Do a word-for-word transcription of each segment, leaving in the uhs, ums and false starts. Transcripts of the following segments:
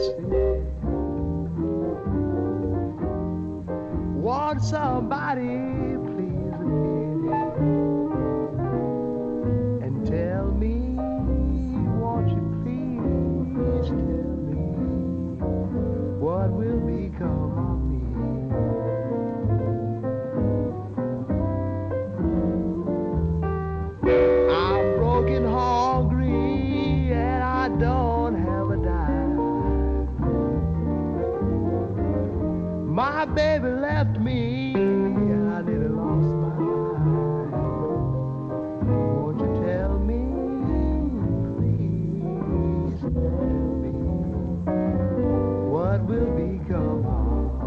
city. Want somebody, please admit it, and tell me, won't you please tell me what will become of me? I'm broken, hungry, and I don't have a dime. My baby left me, and I nearly lost my mind. Won't you tell me, please tell me, what will become of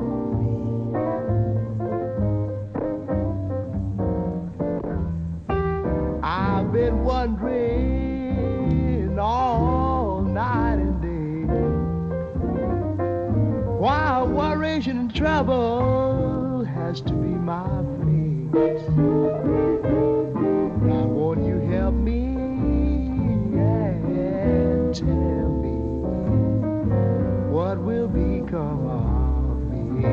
me? I've been wondering all night and day why worries and trouble has to be my place. Now won't you help me and tell me what will become of me?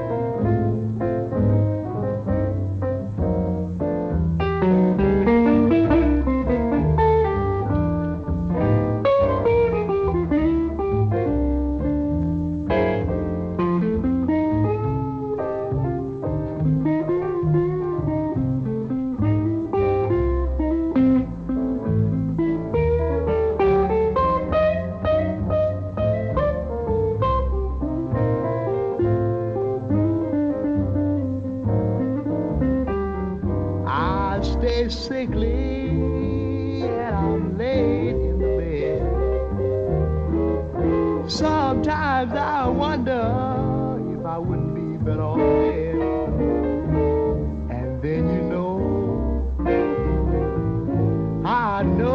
Stay sickly and I'm laid in the bed. Sometimes I wonder if I wouldn't be better off dead. And then you know, I know